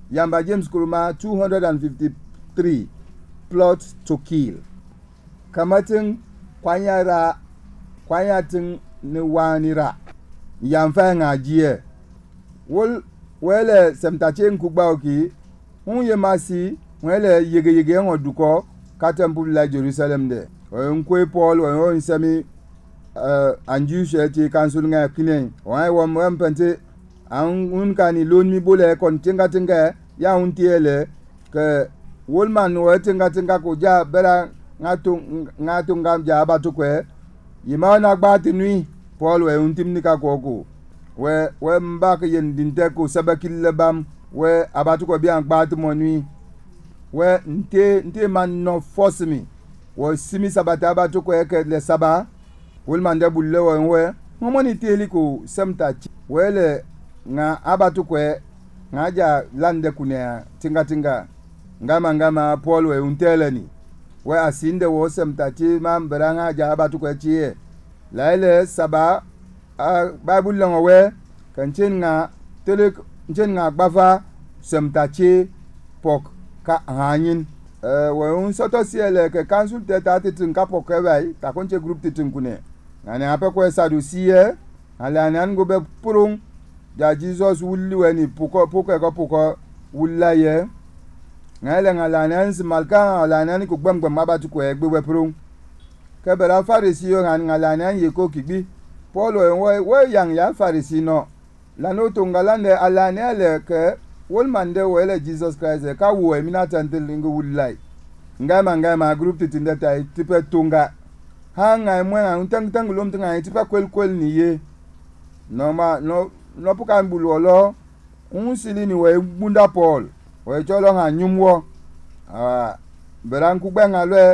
Yamba James Kuruma 253 plots to kill. Kamatin kwanyatin ni wanira. Yamfa ngajiye. Wele semtache nkubauki. Unye masi. Wele yege ngoduko. Katempula Jerusalem de. Nkwe Paul wa semi anju sheti kansul nga kine. Wa mpente unkani loan mi bole kon tinga ya untiele ke wolman wa tinga ko ja bera ngatu ngam ja batu kwe yima na gbati nui Paul we untimnika ko we mbaka yen dinte ko sabakille bam we abatu ko bian gbati mo nui we nte man no force me wo simi sabata abatu ko ke le saba wolman de bulle we ngomoni teli ko semta wele nga abatu kwe ngaja lande kunea tinga ngama Paul we unteleni we asinde wo semtati mambranga ja abatu kwe chie laile saba bible longo we kanchin nga tele nchin nga gbafa semtati pok ka hanyin we un soto siele ke council teta titin ka pok we ta konche group titin kune ngane ape ko sadusiye ala nan go be purung ja Jesus wuli weni poko wula ye ngale ngala malka ala nan ku gbam abatu ko egbe wepru ke bera farisi yo ngala nan ye ko kigbi Paul we yang ya farisi no la no to ngala ne ala ne le ke wolmande wele Jesus Christ ka wo emina tantel ngu wulai ngama group titinde tai tipe tunga hanga mwe untang lom tunga tipe kwel ni ye no puka mbulu olo unsili ni we bunda Paul we cholo nga nyumwo beranku ngale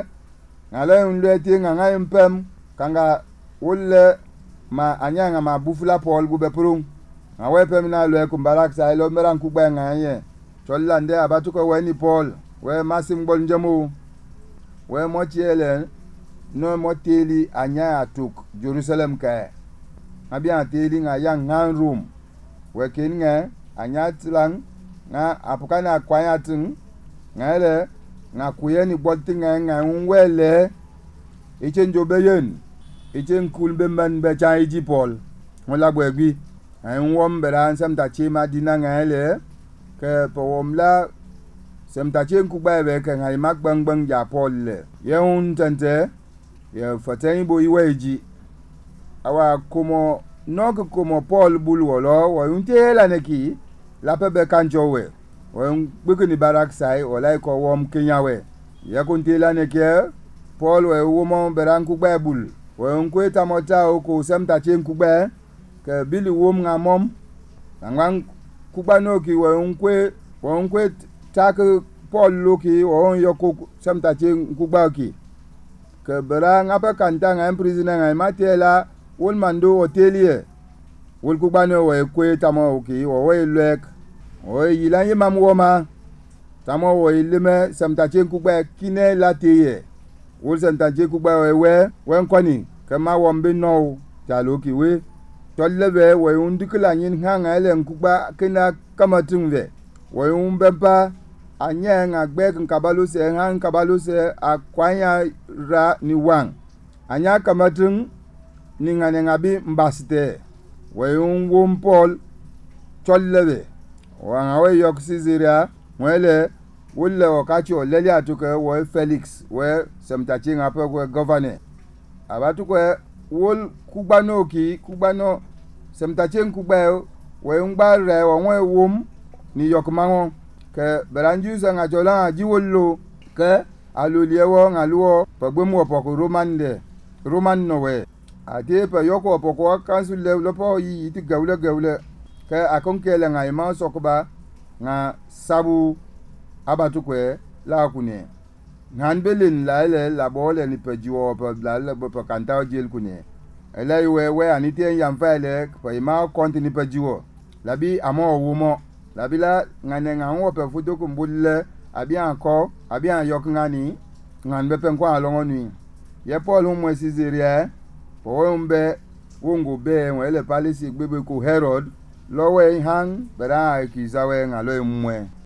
unle ti nga mpem kanga ulle ma anyanga ma bufula Paul bube prung awe pem na lo ku barak sa lo beranku nga ye cholla nde abatu ko we ni Paul we masim bol njemu we motiele no moteli anya atuk Jerusalem ka abia teli nga yang room we kinga anyatlang nga apukana kwayatin ngale nga kuyeni boltinga nga unwele ichenjo beyen ichen kulbe man be chaiji Paul wala gwegbi ayunwom beran samta chema dina ngale ke powomla samta chen kubebe ke ngai makbangbang ja Paul le yeun tante ye fatani bo iweji awa como Paul bulwolo wa untela neki la pebe kanjowe wa gbekini barak sai wala ko wom kenyawe ya kuntela neki Paul we womo beranku babul wa unkweta mota ko samta chen kugbe ke bili wom ngamom ngwan kubanoki wa unkwe tak Paul loki wa yoko samta chen kugbaki ke berang apa kanta ngam prisoner ngai matela wolmando hotelie wol kubano we kwe tamo ki wo we lek o yilan yimam woma tamo wo ilime samta chen kugba kine latiye wol samta chen kugba we nkoni kama wombe no jaloki we tollebe we undikla yin hanga ele kugba kina kama tumve we umbempa anya ngagbe nkabalose han kabalose akwanya ra ni wang anya kamatun ningane ngabi mbasite we wom Paul tollebe wa we yok Caesarea wele wulle wakati olele atuke we Felix we semtachi ngapo we governor abatu ko wol kubano semtachi nkugba we ngba re won wom ni yok mango ke beranju sa ngajola jiwollo ke aloliewo ngaluo pagbemu opoko roman no we ade pa yoko opoko kansul le lopo yi ti gawle ke akonkele ngai ma sokoba nga sabu abatu kwe la kune ngan belin la bole ni pejiwo pa la pa kanta jel kune elai we anite yamfale pa ma kontini pejiwo labi amo wumo labila ngane nganwo pe fudo kumbulle abian yok ngani ngan be pen kwa longo nui ye Paul mo Caesarea po mbe wongo be wele palisi gbebe ko Herod lowe hang bera ki zawe ngalo mwe